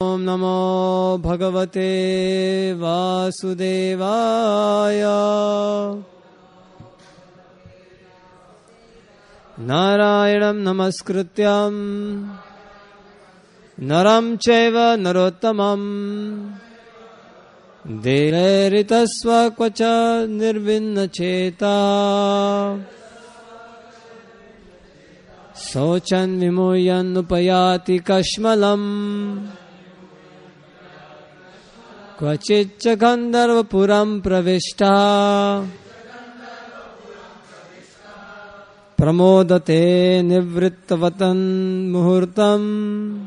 Om Namo Bhagavate Vasudevaya. Narayanam Namaskrityam Naram Chaiva Narottamam Deveritasva Kvacha Nirvinna Cheta Sochan Vimuyan Upayati Kashmalam Kvachitcha Gandharva Puram Pravishta Pramodate Nivrittavatan Muhurtam.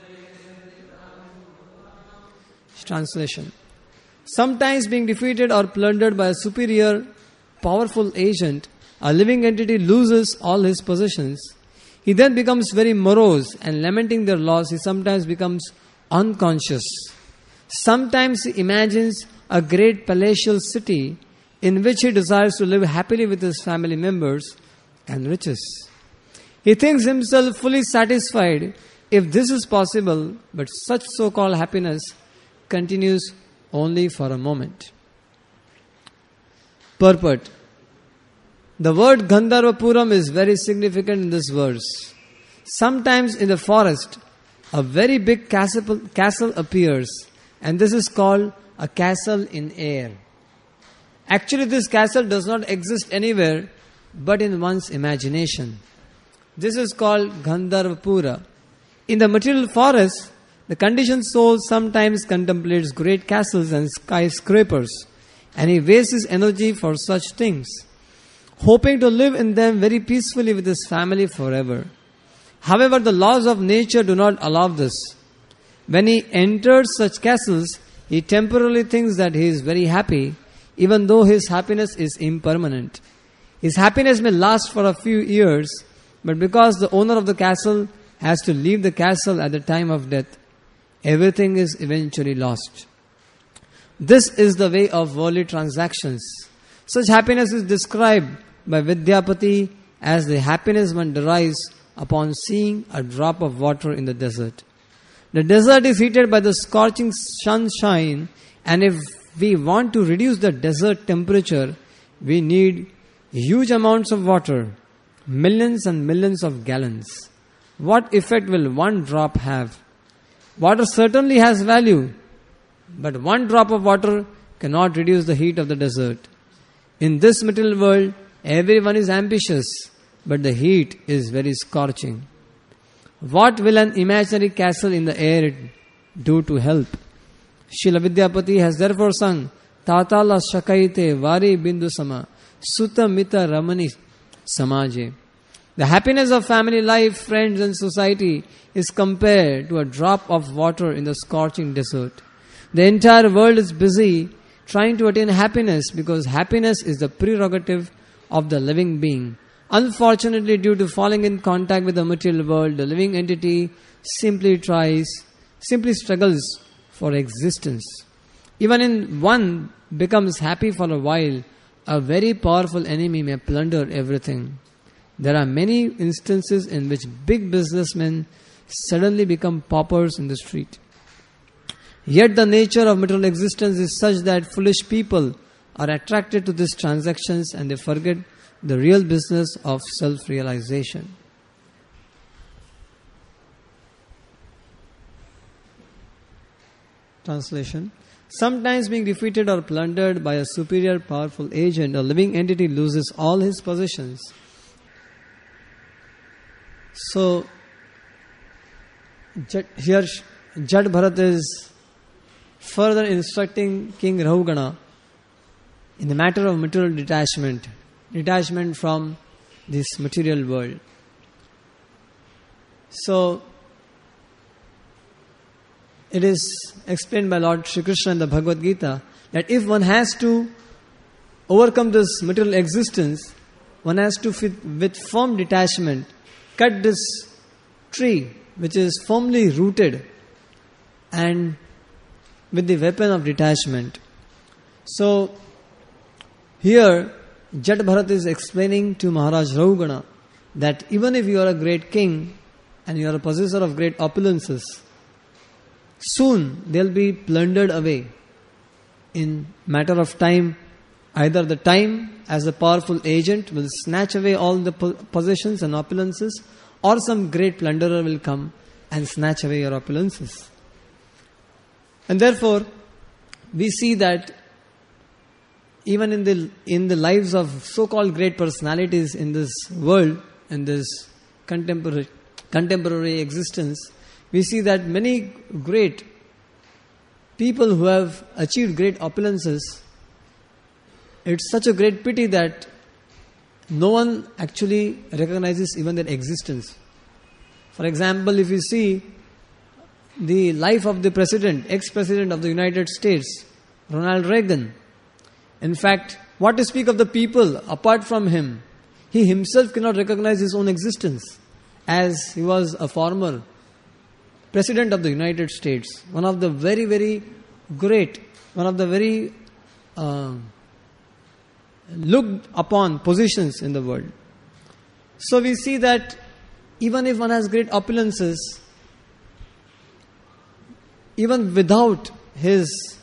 Translation. Sometimes being defeated or plundered by a superior, powerful agent, a living entity loses all his possessions. He then becomes very morose and lamenting their loss, he sometimes becomes unconscious. Sometimes he imagines a great palatial city in which he desires to live happily with his family members and riches. He thinks himself fully satisfied if this is possible, but such so-called happiness continues only for a moment. Purport. The word Gandharvapuram is very significant in this verse. Sometimes in the forest, a very big castle appears, and this is called a castle in air. Actually, this castle does not exist anywhere but in one's imagination. This is called Gandharvapura. In the material forest, the conditioned soul sometimes contemplates great castles and skyscrapers, and he wastes his energy for such things, hoping to live in them very peacefully with his family forever. However, the laws of nature do not allow this. When he enters such castles, he temporarily thinks that he is very happy, even though his happiness is impermanent. His happiness may last for a few years, but because the owner of the castle has to leave the castle at the time of death, everything is eventually lost. This is the way of worldly transactions. Such happiness is described by Vidyapati as the happiness one derives upon seeing a drop of water in the desert. The desert is heated by the scorching sunshine, and if we want to reduce the desert temperature, we need huge amounts of water, millions and millions of gallons. What effect will one drop have? Water certainly has value, but one drop of water cannot reduce the heat of the desert. In this material world, everyone is ambitious, but the heat is very scorching. What will an imaginary castle in the air do to help? Srila Vidyapati has therefore sung Tatala Shakaite Vari Bindu Sama Sutta Mita Ramani Samaje. The happiness of family life, friends and society is compared to a drop of water in the scorching desert. The entire world is busy trying to attain happiness because happiness is the prerogative of the living being. Unfortunately, due to falling in contact with the material world, the living entity simply struggles for existence. Even when one becomes happy for a while, a very powerful enemy may plunder everything. There are many instances in which big businessmen suddenly become paupers in the street. Yet the nature of material existence is such that foolish people are attracted to these transactions and they forget the real business of self-realization. Translation. Sometimes being defeated or plundered by a superior powerful agent, a living entity loses all his possessions. So, here Jad Bharat is further instructing King Rahugana in the matter of material detachment from this material world. So, it is explained by Lord Shri Krishna in the Bhagavad Gita that if one has to overcome this material existence, one has to with firm detachment cut this tree which is firmly rooted and with the weapon of detachment. So here Jat Bharat is explaining to Maharaj Rahugana that even if you are a great king and you are a possessor of great opulences, soon they'll be plundered away. In matter of time, either the time as a powerful agent will snatch away all the possessions and opulences, or some great plunderer will come and snatch away your opulences. And therefore, we see that even in the lives of so-called great personalities in this world, in this contemporary existence, we see that many great people who have achieved great opulences, it's such a great pity that no one actually recognizes even their existence. For example, if you see the life of the president, ex-president of the United States, Ronald Reagan. In fact, what to speak of the people apart from him? He himself cannot recognize his own existence, as he was a former President of the United States, one of the very, very great, one of the very looked upon positions in the world. So we see that even if one has great opulences, even without his,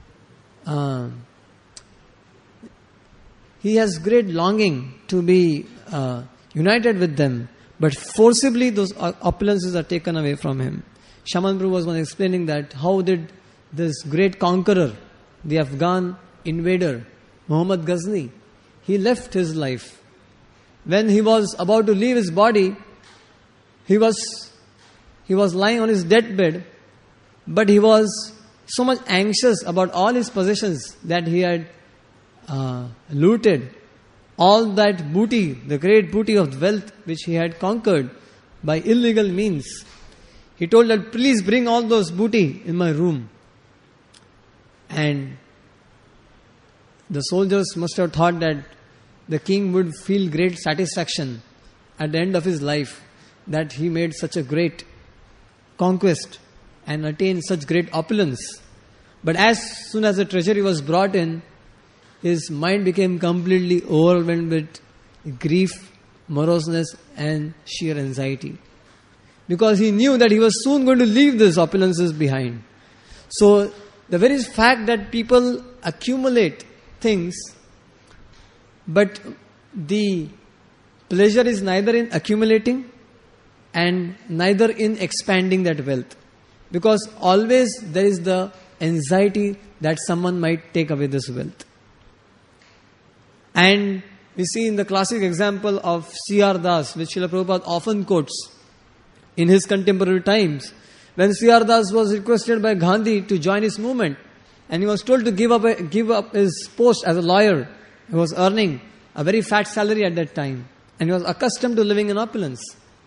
he has great longing to be united with them, but forcibly those opulences are taken away from him. Shaman Prabhu was once explaining that how did this great conqueror, the Afghan invader, Muhammad Ghazni, he left his life. When he was about to leave his body, he was lying on his deathbed, but he was so much anxious about all his possessions that he had looted, all that booty, the great booty of wealth which he had conquered by illegal means. He told that, please bring all those booty in my room. And the soldiers must have thought that the king would feel great satisfaction at the end of his life that he made such a great conquest and attained such great opulence. But as soon as the treasury was brought in, his mind became completely overwhelmed with grief, moroseness and sheer anxiety. Because he knew that he was soon going to leave these opulences behind. So the very fact that people accumulate things, but the pleasure is neither in accumulating and neither in expanding that wealth. Because always there is the anxiety that someone might take away this wealth. And we see in the classic example of C.R. Das, which Srila Prabhupada often quotes in his contemporary times, when C.R. Das was requested by Gandhi to join his movement, and he was told to give up his post as a lawyer. He was earning a very fat salary at that time, and he was accustomed to living in opulence.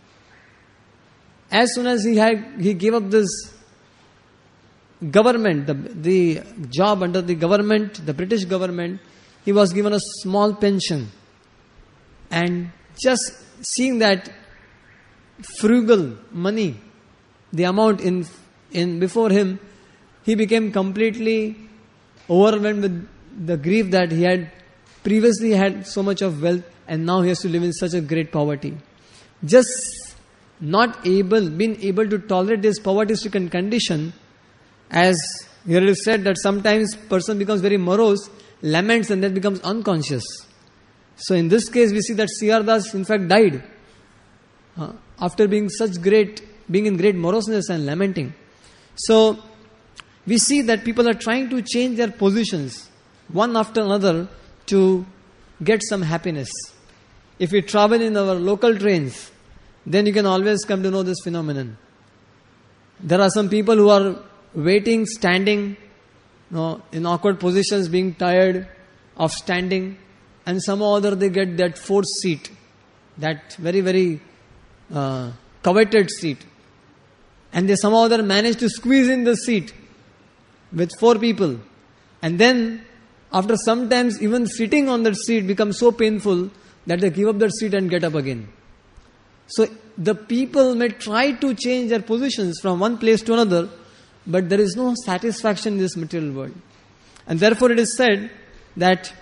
As soon as he gave up this government, the job under the government, the British government, he was given a small pension. And just seeing that frugal money, the amount in before him, he became completely overwhelmed with the grief that he had previously had so much of wealth and now he has to live in such a great poverty. Just being able to tolerate this poverty-stricken condition, as here it is said that sometimes person becomes very morose, laments and then becomes unconscious. So in this case we see that C.R. Das in fact died after being in great moroseness and lamenting. So we see that people are trying to change their positions one after another to get some happiness. If we travel in our local trains, then you can always come to know this phenomenon. There are some people who are waiting, standing, in awkward positions, being tired of standing, and somehow or other they get that fourth seat, that very, very coveted seat. And they somehow or other manage to squeeze in the seat with 4 people. And then, after some times, even sitting on that seat becomes so painful that they give up that seat and get up again. So, the people may try to change their positions from one place to another, but there is no satisfaction in this material world. And therefore it is said that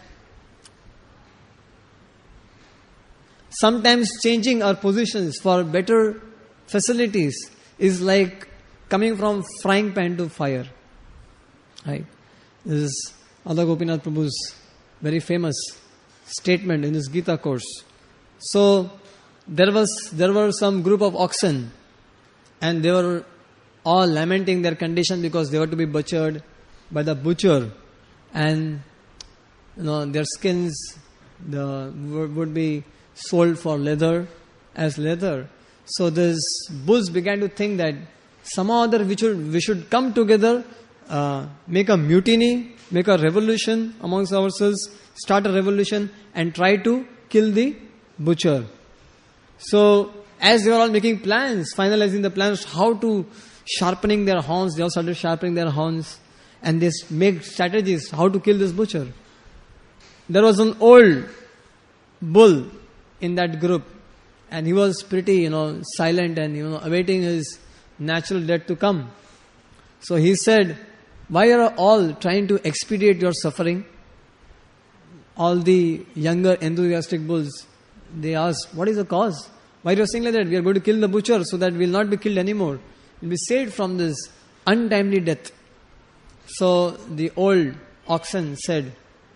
sometimes changing our positions for better facilities is like coming from frying pan to fire. Right? This is Adha Gopinath Prabhu's very famous statement in his Gita course. So there were some group of oxen, and they were all lamenting their condition because they were to be butchered by the butcher, and their skins would be sold for as leather. So this bulls began to think that somehow or other we should come together, make a mutiny, make a revolution amongst ourselves, start a revolution and try to kill the butcher. So as they were all making plans, finalizing the plans, how to sharpening their horns, they all started sharpening their horns, and they make strategies how to kill this butcher. There was an old bull in that group, and he was pretty, silent and, awaiting his natural death to come. So he said, "Why are all trying to expedite your suffering?" All the younger enthusiastic bulls, they asked, "What is the cause? Why are you saying like that? We are going to kill the butcher so that we will not be killed anymore. We will be saved from this untimely death." So the old oxen said,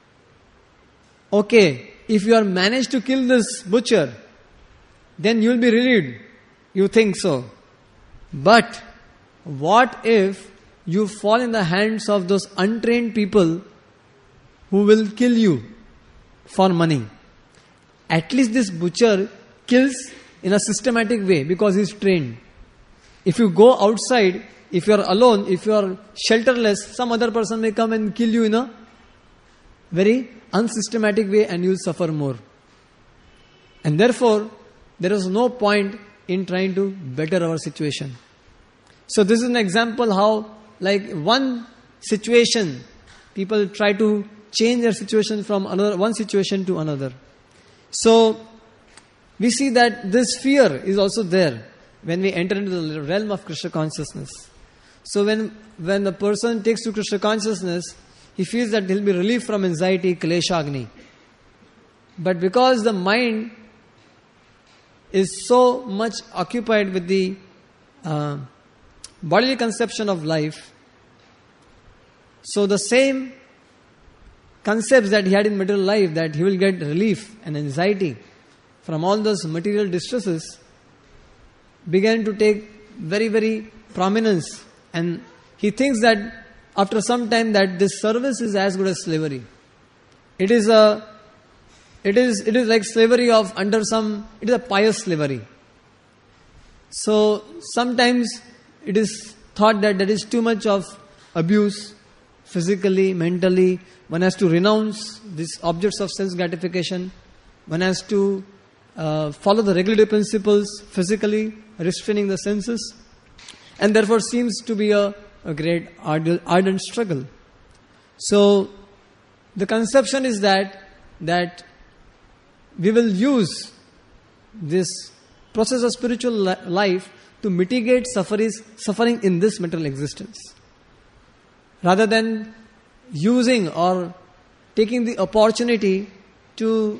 "Okay, if you are managed to kill this butcher, then you will be relieved. You think so. But what if you fall in the hands of those untrained people who will kill you for money? At least this butcher kills in a systematic way because he is trained. If you go outside, if you are alone, if you are shelterless, some other person may come and kill you in a very unsystematic way, and you will suffer more. And therefore, there is no point in trying to better our situation." So this is an example how, like one situation, people try to change their situation from one situation to another. So we see that this fear is also there when we enter into the realm of Krishna consciousness. So when the person takes to Krishna consciousness, he feels that he'll be relieved from anxiety, kleshagni. But because the mind is so much occupied with the bodily conception of life, so the same concepts that he had in material life, that he will get relief and anxiety from all those material distresses, began to take very, very prominence. And he thinks that after some time that this service is as good as slavery. It is like slavery it is a pious slavery. So sometimes it is thought that there is too much of abuse, physically, mentally. One has to renounce these objects of sense gratification. One has to follow the regulative principles, physically restraining the senses. And therefore seems to be a great ardent struggle. So the conception is that we will use this process of spiritual life to mitigate suffering in this material existence, rather than using or taking the opportunity to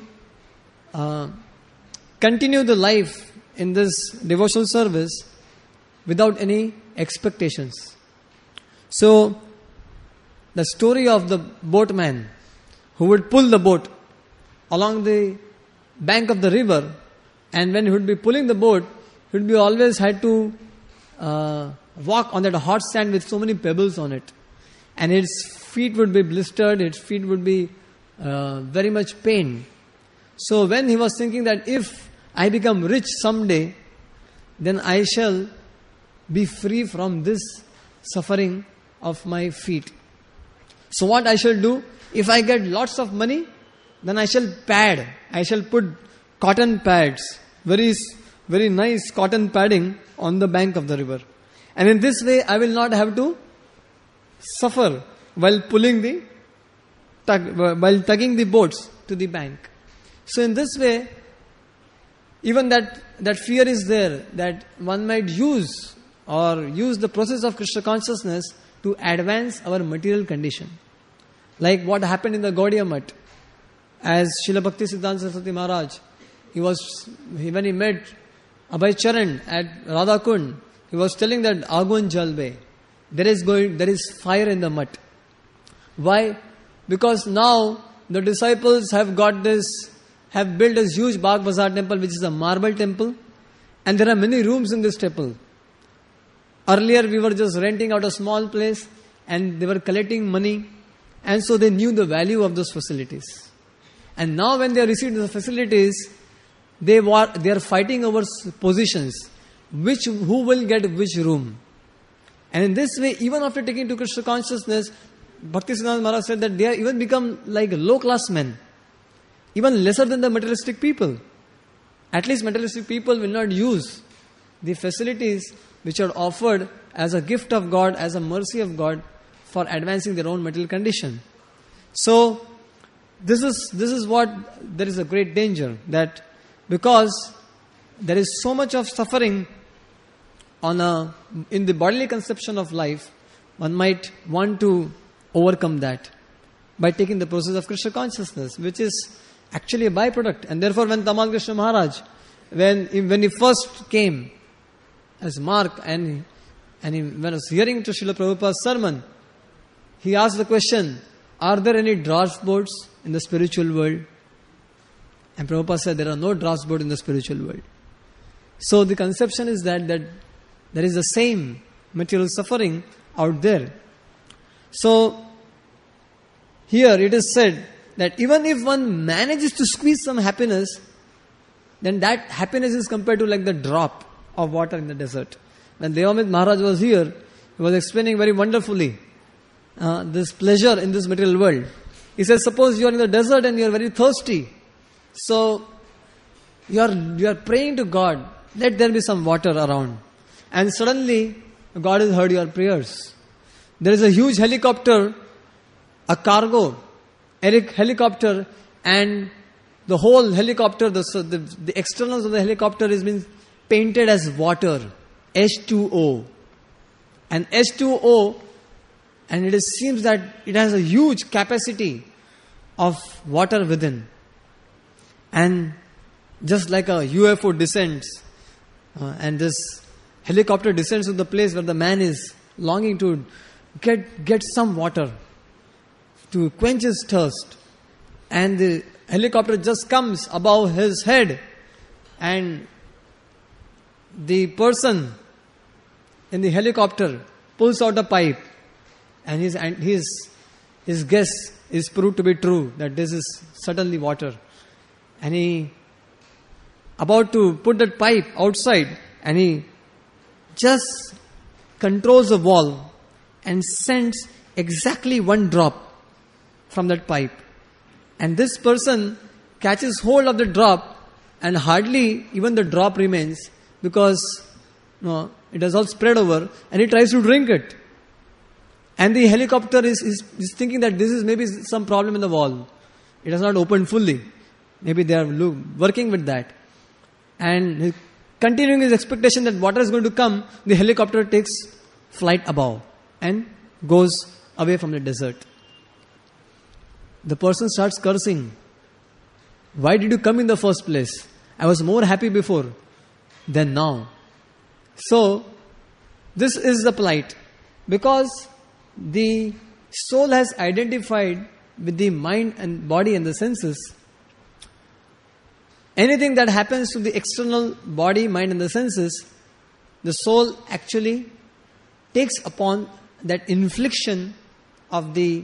continue the life in this devotional service without any expectations. So, the story of the boatman who would pull the boat along the bank of the river, and when he would be pulling the boat, he would be always had to walk on that hot sand with so many pebbles on it, and his feet would be blistered, his feet would be very much pained. So when he was thinking that if I become rich someday, then I shall be free from this suffering of my feet. So what I shall do, if I get lots of money, then I shall put cotton pads, very, very nice cotton padding on the bank of the river. And in this way, I will not have to suffer while tugging the boats to the bank. So in this way, even that fear is there, that one might use the process of Krishna consciousness to advance our material condition. Like what happened in the Gaudiya Math, as Srila Bhakti Siddhanta Saraswati Maharaj, when he met Abhay Charan at Radha Kund, he was telling that Agun Jalbe, there is fire in the mud. Why? Because now the disciples have built this huge Bagh Bazaar temple, which is a marble temple, and there are many rooms in this temple. Earlier we were just renting out a small place and they were collecting money, and so they knew the value of those facilities. And now when they received the facilities, they are fighting over positions, who will get which room. And in this way, even after taking to Krishna consciousness, Bhaktisiddhanta Maharaj said that they have even become like low class men, even lesser than the materialistic people. At least materialistic people will not use the facilities which are offered as a gift of God, as a mercy of God, for advancing their own material condition. So this is what there is a great danger, that because there is so much of suffering in the bodily conception of life, one might want to overcome that by taking the process of Krishna consciousness, which is actually a byproduct. And therefore, when Tamal Krishna Maharaj, when he first came as Mark, and when he was hearing to Srila Prabhupada's sermon, he asked the question, are there any draft boards in the spiritual world? And Prabhupada said, there are no draft boards in the spiritual world. So the conception is that there is the same material suffering out there. So here it is said that even if one manages to squeeze some happiness, then that happiness is compared to like the drop of water in the desert. When Devamit Maharaj was here, he was explaining very wonderfully this pleasure in this material world. He says, suppose you are in the desert and you are very thirsty. So you are praying to God, let there be some water around. And suddenly God has heard your prayers. There is a huge helicopter, a cargo helicopter, and the whole helicopter, the externals of the helicopter is being painted as water, H2O. And H2O, and it seems that it has a huge capacity of water within. And just like a UFO descends, and this helicopter descends to the place where the man is longing to get some water to quench his thirst, and the helicopter just comes above his head, and the person in the helicopter pulls out a pipe, and his guess is proved to be true, that this is certainly water. And he about to put that pipe outside, and he just controls the wall and sends exactly one drop from that pipe. And this person catches hold of the drop, and hardly even the drop remains, because it has all spread over, and he tries to drink it. And the helicopter is thinking that this is maybe some problem in the wall. It has not opened fully. Maybe they are working with that. And continuing his expectation that water is going to come, the helicopter takes flight above and goes away from the desert. The person starts cursing. Why did you come in the first place? I was more happy before than now. So, this is the plight. Because the soul has identified with the mind and body and the senses. Anything that happens to the external body, mind and the senses, the soul actually takes upon that infliction of the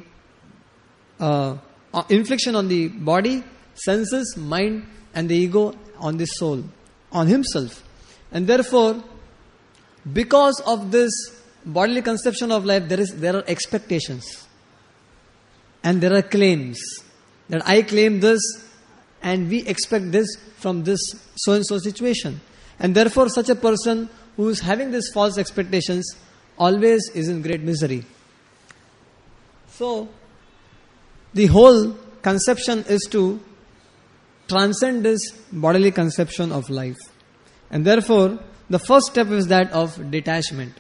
infliction on the body, senses, mind and the ego, on the soul, on himself. And therefore, because of this bodily conception of life, there are expectations. And there are claims. That I claim this and we expect this from this so-and-so situation. And therefore, such a person who is having these false expectations always is in great misery. So, the whole conception is to transcend this bodily conception of life. And therefore, the first step is that of detachment.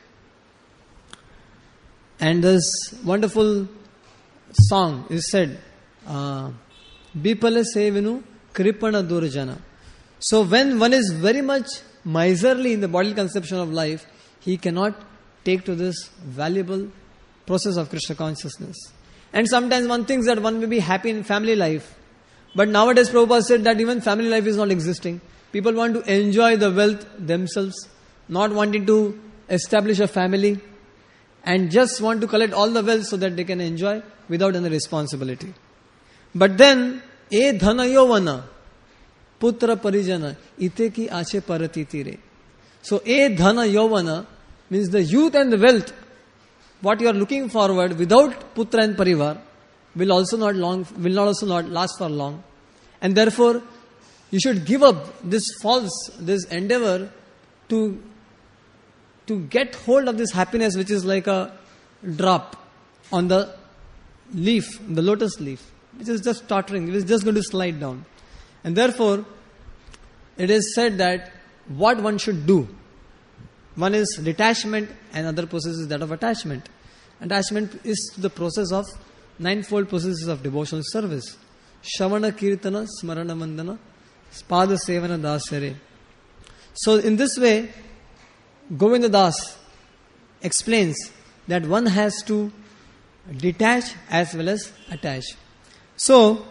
And this wonderful song is said, Bipala Sevinu Kripana Durjana. So when one is very much miserly in the bodily conception of life, he cannot take to this valuable process of Krishna consciousness. And sometimes one thinks that one may be happy in family life. But nowadays Prabhupada said that even family life is not existing. People want to enjoy the wealth themselves, not wanting to establish a family, and just want to collect all the wealth so that they can enjoy without any responsibility. But then, e dhana yovana, putra parijana, ite ki ache parati tire. So, e dhana yovana means the youth and the wealth, what you are looking forward without putra and parivar, will also not last for long. And therefore, you should give up this endeavor to get hold of this happiness, which is like a drop on the leaf, the lotus leaf, which is just tottering, it is just going to slide down. And therefore, it is said that what one should do, one is detachment and other process is that of attachment. Attachment is the process of ninefold processes of devotional service. Shavana, Kirtana, Smarana, Mandana, Spada, Sevana, Dasare. So in this way, Govinda Das explains that one has to detach as well as attach. So,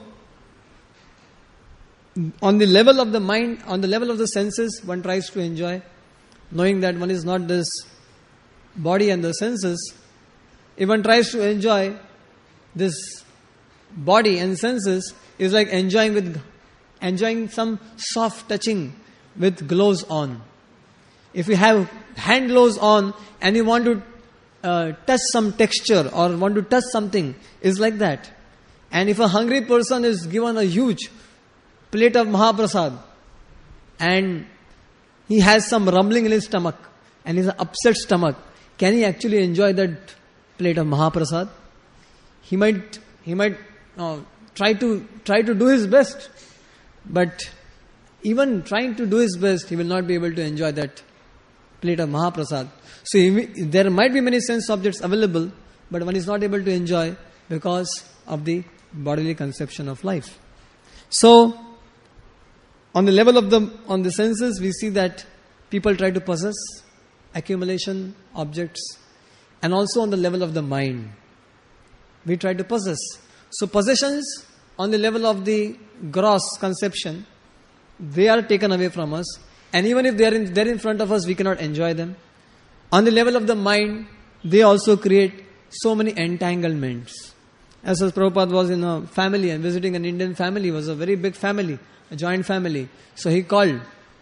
on the level of the mind, on the level of the senses, one tries to enjoy, knowing that one is not this body and the senses. If one tries to enjoy this body and senses, is like enjoying some soft touching with gloves on. If you have hand gloves on and you want to touch some texture or want to touch something, is like that. And if a hungry person is given a huge plate of Mahaprasad and he has some rumbling in his stomach and he has an upset stomach, can he actually enjoy that plate of Mahaprasad? He might try to do his best, but even trying to do his best, he will not be able to enjoy that plate of Mahaprasad. So there might be many sense objects available, but one is not able to enjoy because of the bodily conception of life. So, on the level of the senses, we see that people try to possess accumulation objects, and also on the level of the mind, we try to possess. So possessions on the level of the gross conception, they are taken away from us, and even if they are in front of us, we cannot enjoy them. On the level of the mind, they also create so many entanglements. As Prabhupada was in a family and visiting an Indian family, it was a very big family, a joint family. So he called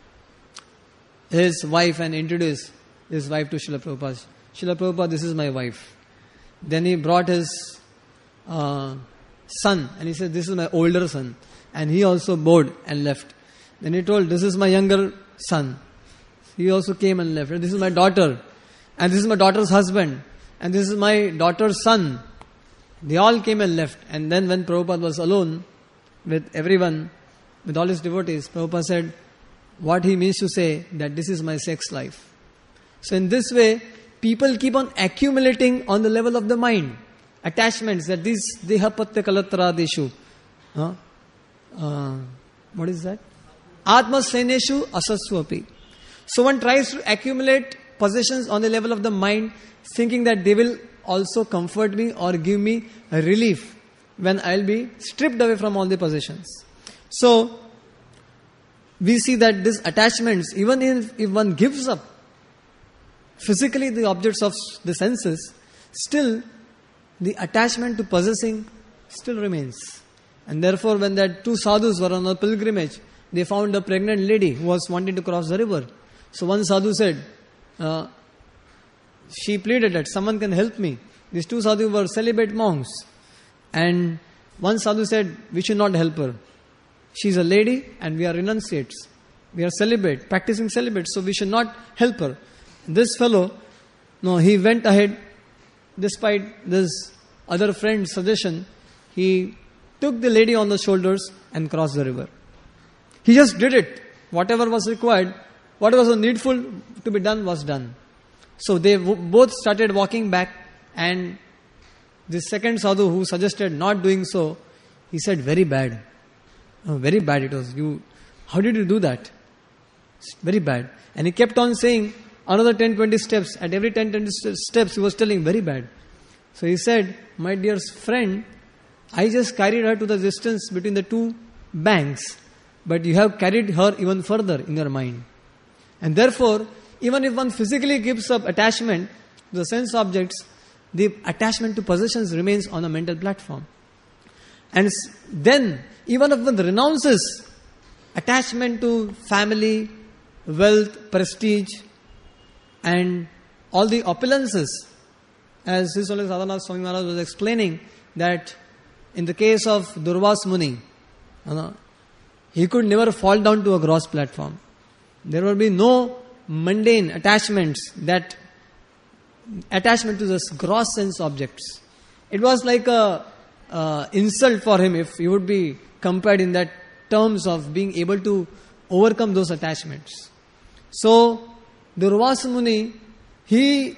his wife and introduced his wife to Srila Prabhupada. Srila Prabhupada, this is my wife. Then he brought his son and he said, this is my older son. And he also bowed and left. Then he told, this is my younger son. He also came and left. This is my daughter. And this is my daughter's husband. And this is my daughter's son. They all came and left. And then when Prabhupada was alone with everyone, with all his devotees, Prabhupada said, what he means to say, that this is my sex life. So in this way, people keep on accumulating on the level of the mind. Attachments, that these dehapatya kalatra deshu. What is that? Atma seneshu asaswapi. So one tries to accumulate possessions on the level of the mind, thinking that they will also comfort me or give me a relief when I'll be stripped away from all the possessions. So, we see that these attachments, even if one gives up physically the objects of the senses, still the attachment to possessing still remains. And therefore, when that two sadhus were on a pilgrimage, they found a pregnant lady who was wanting to cross the river. So one sadhu said, she pleaded that someone can help me. These two sadhus were celibate monks. And one sadhu said, we should not help her. She is a lady and we are renunciates. We are celibate, practicing celibate, so we should not help her. This fellow, he went ahead, despite this other friend's suggestion, he took the lady on the shoulders and crossed the river. He just did it. Whatever was required, whatever was needful to be done was done. So they both started walking back, and the second sadhu who suggested not doing so, he said, very bad. Very bad it was. How did you do that? It's very bad. And he kept on saying, another 10-20 steps. At every 10-20 steps, he was telling, very bad. So he said, my dear friend, I just carried her to the distance between the two banks, but you have carried her even further in your mind. And therefore, even if one physically gives up attachment to the sense objects, the attachment to possessions remains on a mental platform. And then, even if one renounces attachment to family, wealth, prestige, and all the opulences, as Sri Sadhana Swami Maharaj was explaining, that in the case of Durvas Muni, he could never fall down to a gross platform. There will be no mundane attachments, that attachment to this gross sense objects. It was like a insult for him if he would be compared in that terms of being able to overcome those attachments. So, Durvasa Muni, he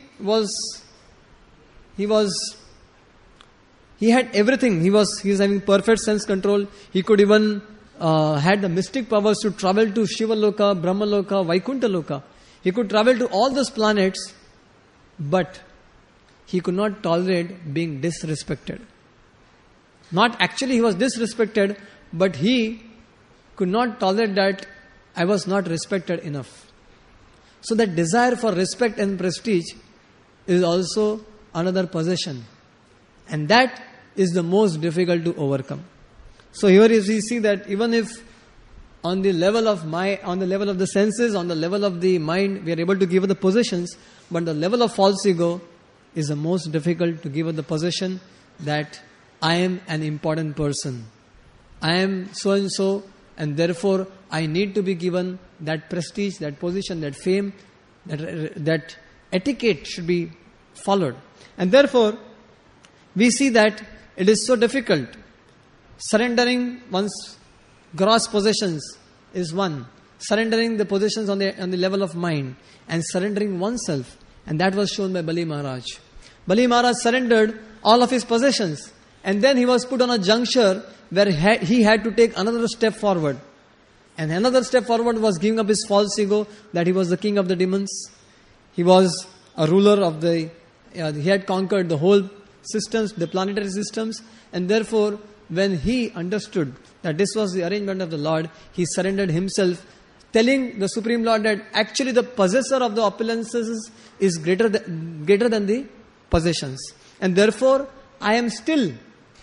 had everything. He was having perfect sense control. He could even had the mystic powers to travel to Shiva Loka, Brahma Loka, Vaikuntha Loka. He could travel to all those planets, but he could not tolerate being disrespected. Not actually he was disrespected, but he could not tolerate that I was not respected enough. So that desire for respect and prestige is also another possession. And that is the most difficult to overcome. So here we see that even if on the level of the senses, on the level of the mind, we are able to give up the possessions, but the level of false ego is the most difficult to give up the possession that I am an important person. I am so and so, and therefore I need to be given that prestige, that position, that fame, that etiquette should be followed. And therefore, we see that it is so difficult. Surrendering one's gross possessions is one. Surrendering the possessions on the level of mind, and surrendering oneself. And that was shown by Bali Maharaj. Bali Maharaj surrendered all of his possessions, and then he was put on a juncture where he had to take another step forward. And another step forward was giving up his false ego, that he was the king of the demons. He was a ruler of he had conquered the whole systems, the planetary systems, and therefore when he understood that this was the arrangement of the Lord, he surrendered himself, telling the Supreme Lord that actually the possessor of the opulences is greater than the possessions. And therefore, I am still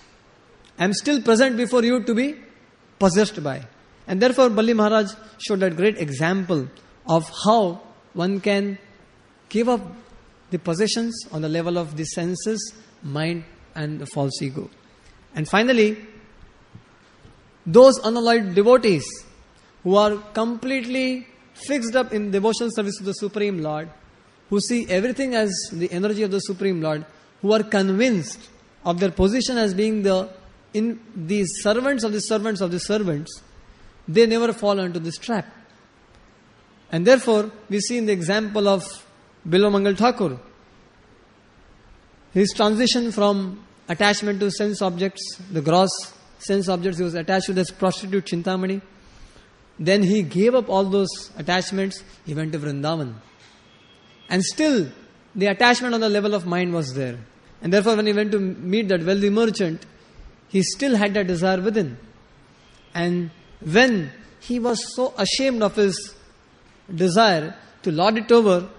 present before you to be possessed by. And therefore, Bali Maharaj showed that great example of how one can give up the possessions on the level of the senses, mind, and the false ego. And finally, those unalloyed devotees who are completely fixed up in devotional service to the Supreme Lord, who see everything as the energy of the Supreme Lord, who are convinced of their position as being the servants of the servants of the servants, they never fall into this trap. And therefore, we see in the example of Bilvamangal Thakur, his transition from attachment to sense objects, the gross sense objects, he was attached to this prostitute Chintamani. Then he gave up all those attachments, he went to Vrindavan. And still, the attachment on the level of mind was there. And therefore, when he went to meet that wealthy merchant, he still had that desire within. And when he was so ashamed of his desire to lord it over,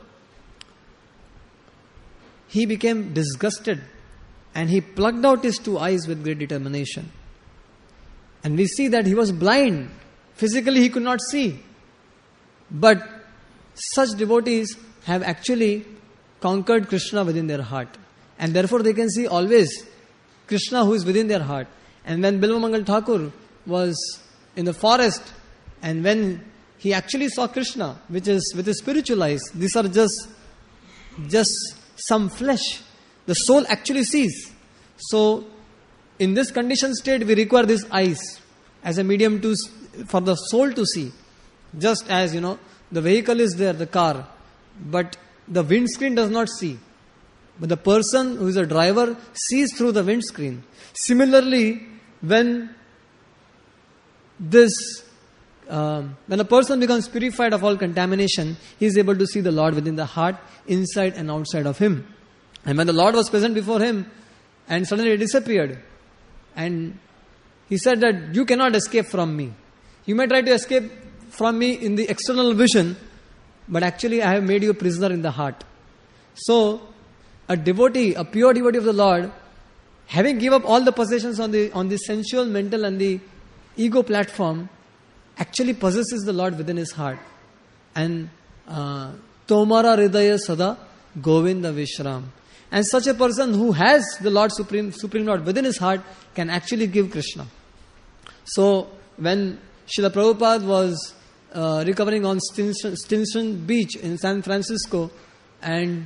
he became disgusted and he plucked out his two eyes with great determination. And we see that he was blind. Physically he could not see. But such devotees have actually conquered Krishna within their heart. And therefore they can see always Krishna who is within their heart. And when Bilvamangal Thakur was in the forest, and when he actually saw Krishna, which is with his spiritual eyes, these are just some flesh. The soul actually sees. So, in this conditioned state, we require these eyes as a medium for the soul to see. Just as, the vehicle is there, the car, but the windscreen does not see. But the person who is a driver sees through the windscreen. Similarly, when this when a person becomes purified of all contamination, he is able to see the Lord within the heart, inside and outside of him. And when the Lord was present before him, and suddenly it disappeared, and he said that you cannot escape from me. You may try to escape from me in the external vision, but actually I have made you a prisoner in the heart. So, a devotee, a pure devotee of the Lord, having given up all the possessions on the sensual, mental and the ego platform, actually possesses the Lord within his heart. And Tomara Hridaya Sada Govinda Vishram. And such a person who has the Lord Supreme Lord within his heart can actually give Krishna. So, when Srila Prabhupada was recovering on Stinson Beach in San Francisco, and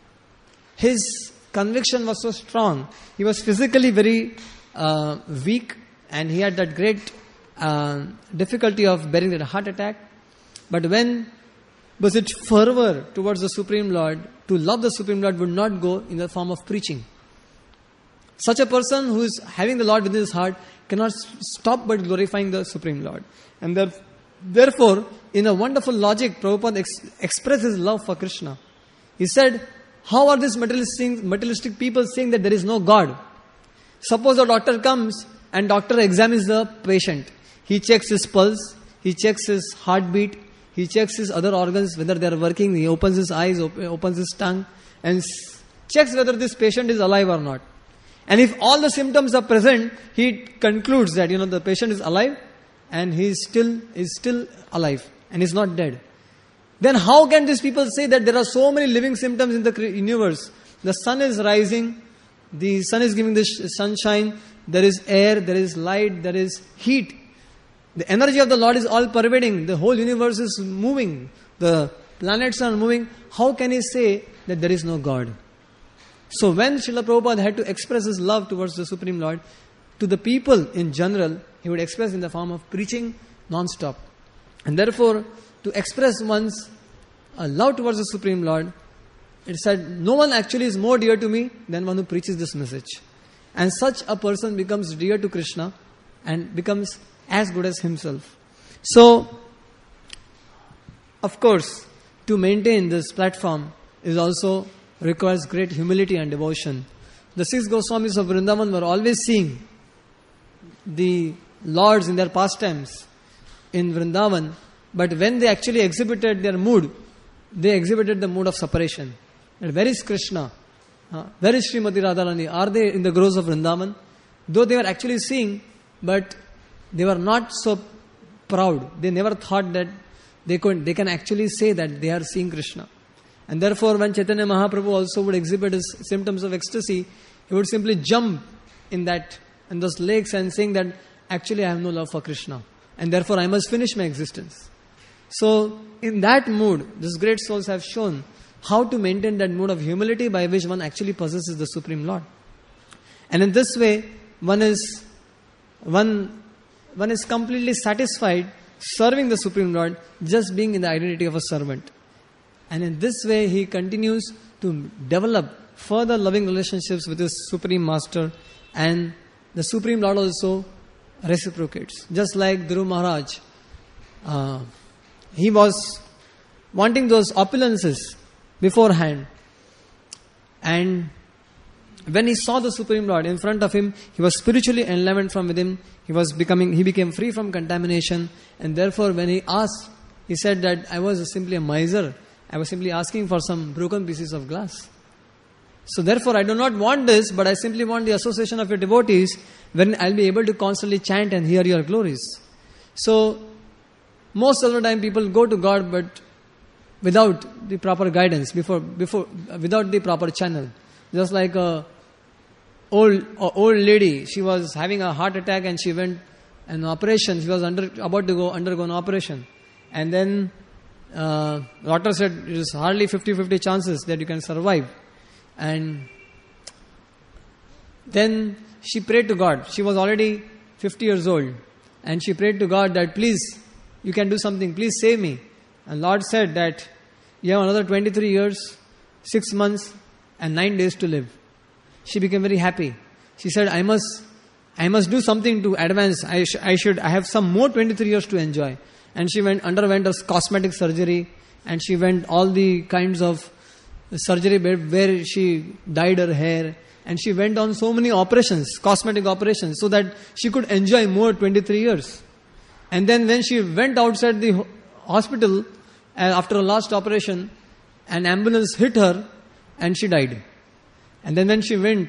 his conviction was so strong, he was physically very weak, and he had that great difficulty of bearing that heart attack. But when was it fervor towards the Supreme Lord, to love the Supreme Lord would not go in the form of preaching. Such a person who is having the Lord within his heart cannot stop but glorifying the Supreme Lord. And therefore, in a wonderful logic, Prabhupada expressed his love for Krishna. He said, how are these materialistic people saying that there is no God? Suppose a doctor comes and doctor examines the patient. He checks his pulse, he checks his heartbeat, he checks his other organs, whether they are working. He opens his eyes, opens his tongue, and checks whether this patient is alive or not. And if all the symptoms are present, he concludes that the patient is alive and he is still alive and is not dead. Then how can these people say that there are so many living symptoms in the universe? The sun is rising, the sun is giving the sunshine, there is air, there is light, there is heat. The energy of the Lord is all pervading. The whole universe is moving. The planets are moving. How can he say that there is no God? So when Srila Prabhupada had to express his love towards the Supreme Lord, to the people in general, he would express in the form of preaching non-stop. And therefore, to express one's love towards the Supreme Lord, it said, no one actually is more dear to me than one who preaches this message. And such a person becomes dear to Krishna and becomes as good as himself. So, of course, to maintain this platform is also requires great humility and devotion. The 6 Goswamis of Vrindavan were always seeing the lords in their pastimes in Vrindavan, but when they actually exhibited their mood, they exhibited the mood of separation. And where is Krishna? Where is Srimati Radharani? Are they in the groves of Vrindavan? Though they were actually seeing, but they were not so proud. They never thought that they can actually say that they are seeing Krishna. And therefore, when Chaitanya Mahaprabhu also would exhibit his symptoms of ecstasy, he would simply jump in those lakes and saying that actually I have no love for Krishna, and therefore I must finish my existence. So, in that mood, these great souls have shown how to maintain that mood of humility by which one actually possesses the Supreme Lord. And in this way, one is completely satisfied serving the Supreme Lord, just being in the identity of a servant. And in this way, he continues to develop further loving relationships with his Supreme Master, and the Supreme Lord also reciprocates. Just like Dhruv Maharaj, he was wanting those opulences beforehand, and when he saw the Supreme Lord in front of him, he was spiritually enlivened from within. He became free from contamination, and therefore when he asked, he said that I was simply a miser. I was simply asking for some broken pieces of glass. So therefore I do not want this, but I simply want the association of your devotees, when I'll be able to constantly chant and hear your glories. So most of the time people go to God, but without the proper guidance, without the proper channel. Just like a old lady, she was having a heart attack and she went an operation. She was about to undergo an operation, and then doctor said it is hardly 50-50 chances that you can survive. And then she prayed to God. She was already 50 years old, and she prayed to God that please, you can do something, please save me. And Lord said that you have another 23 years, 6 months and 9 days to live. She became very happy. She said, I must do something to advance. I have some more 23 years to enjoy. and she underwent a cosmetic surgery, and she went all the kinds of surgery where she dyed her hair, and she went on so many operations, cosmetic operations, so that she could enjoy more 23 years. And then when she went outside the hospital after a last operation, an ambulance hit her and she died. And then when she went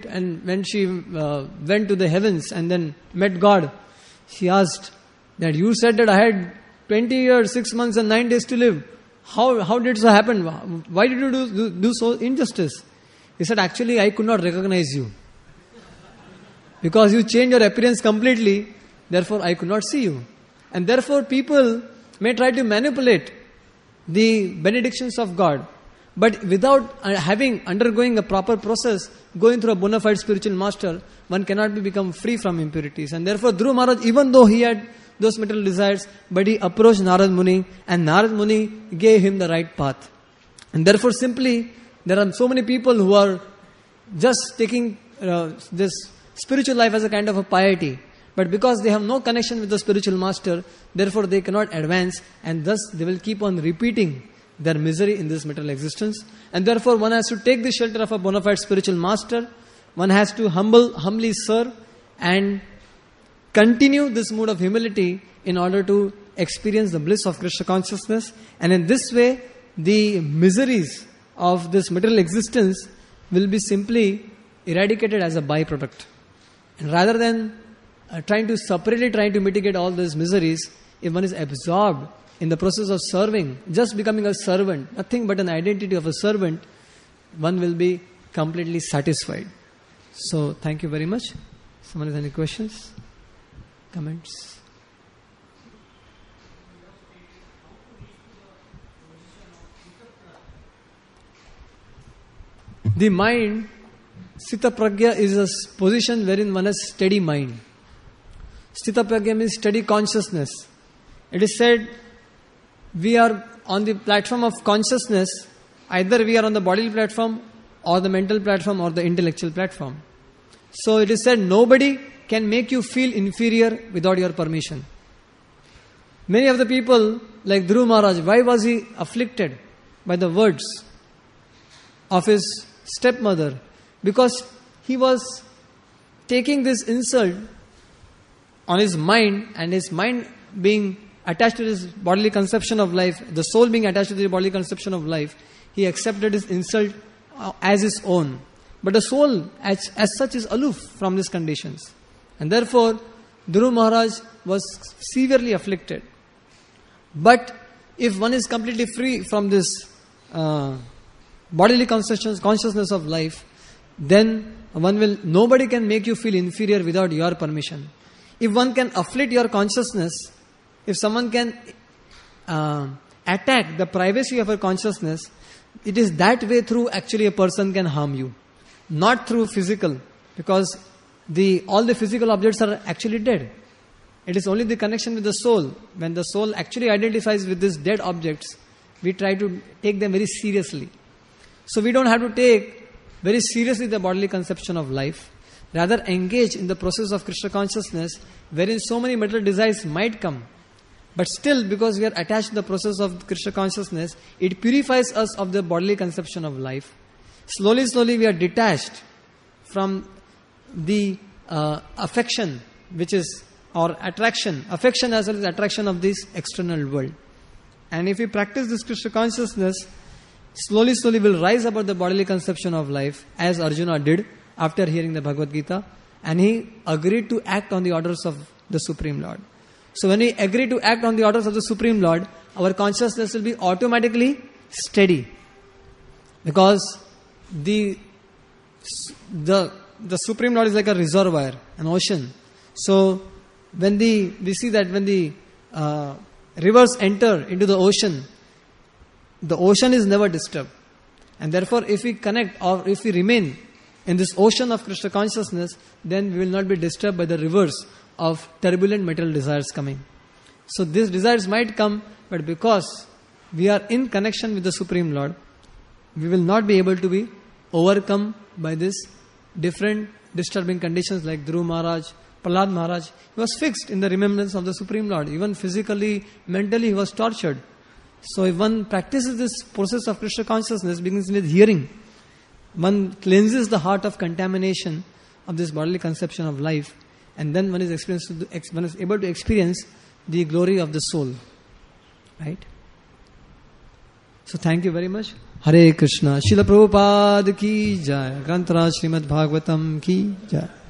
to the heavens and then met God, she asked that you said that I had 20 years, 6 months and 9 days to live. How did so happen? Why did you do so injustice? He said, actually I could not recognize you. Because you changed your appearance completely, therefore I could not see you. And therefore people may try to manipulate the benedictions of God, but without undergoing a proper process, going through a bona fide spiritual master, one cannot become free from impurities. And therefore Dhruva Maharaj, even though he had those material desires, but he approached Narad Muni, and Narad Muni gave him the right path. And therefore simply, there are so many people who are just taking this spiritual life as a kind of a piety, but because they have no connection with the spiritual master, therefore they cannot advance, and thus they will keep on repeating their misery in this material existence. And therefore one has to take the shelter of a bona fide spiritual master. One has to humbly serve and continue this mood of humility in order to experience the bliss of Krishna consciousness. And in this way, the miseries of this material existence will be simply eradicated as a byproduct. And rather than trying to mitigate all these miseries, if one is absorbed in the process of serving, just becoming a servant, nothing but an identity of a servant, one will be completely satisfied. So, thank you very much. Someone has any questions? Comments? The mind, Sthita Pragya, is a position wherein one has steady mind. Sthita Pragya means steady consciousness. It is said, we are on the platform of consciousness, either we are on the bodily platform or the mental platform or the intellectual platform. So it is said, nobody can make you feel inferior without your permission. Many of the people, like Dhruva Maharaj, why was he afflicted by the words of his stepmother? Because he was taking this insult on his mind, and his mind being attached to his bodily conception of life, the soul being attached to the bodily conception of life, he accepted his insult as his own. But the soul as such is aloof from these conditions. And therefore, Dhruva Maharaj was severely afflicted. But if one is completely free from this bodily consciousness of life, then nobody can make you feel inferior without your permission. If one can afflict your consciousness, if someone can attack the privacy of your consciousness, it is that way through actually a person can harm you. Not through physical, because all the physical objects are actually dead. It is only the connection with the soul. When the soul actually identifies with these dead objects, we try to take them very seriously. So we don't have to take very seriously the bodily conception of life. Rather engage in the process of Krishna consciousness, wherein so many material desires might come. But still, because we are attached to the process of Krishna consciousness, it purifies us of the bodily conception of life. Slowly we are detached from the affection, which is or attraction, affection as well as attraction of this external world. And if we practice this Krishna consciousness, slowly we'll rise above the bodily conception of life, as Arjuna did after hearing the Bhagavad Gita, and he agreed to act on the orders of the Supreme Lord. So when we agree to act on the orders of the Supreme Lord, our consciousness will be automatically steady, because the Supreme Lord is like a reservoir, an ocean. So we see that when the rivers enter into the ocean is never disturbed. And therefore, if we connect or if we remain in this ocean of Krishna consciousness, then we will not be disturbed by the rivers of turbulent material desires coming. So these desires might come, but because we are in connection with the Supreme Lord, we will not be able to be overcome by this different disturbing conditions like Dhruva Maharaj, Prahlad Maharaj, he was fixed in the remembrance of the Supreme Lord. Even physically, mentally, he was tortured. So if one practices this process of Krishna consciousness, begins with hearing, one cleanses the heart of contamination of this bodily conception of life, and then one is able to experience the glory of the soul. Right? So thank you very much. Hare Krishna. Srila Prabhupada ki jai. Grantaraj Srimad Bhagavatam ki jai.